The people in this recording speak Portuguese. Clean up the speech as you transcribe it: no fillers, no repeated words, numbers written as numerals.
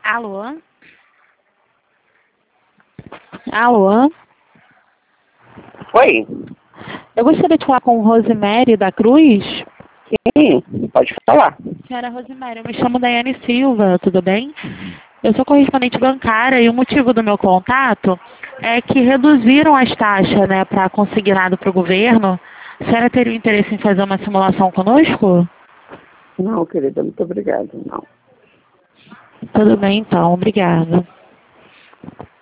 Alô? Alô? Oi? Eu gostaria de falar com Rosemary da Cruz. Sim, pode falar. Senhora Rosemary, eu me chamo Daiane Silva, tudo bem? Eu sou correspondente bancária e o motivo do meu contato é que reduziram as taxas, né, para consignado para o governo. A senhora teria interesse em fazer uma simulação conosco? Não, querida, muito obrigada, não. Tudo bem, então. Obrigada.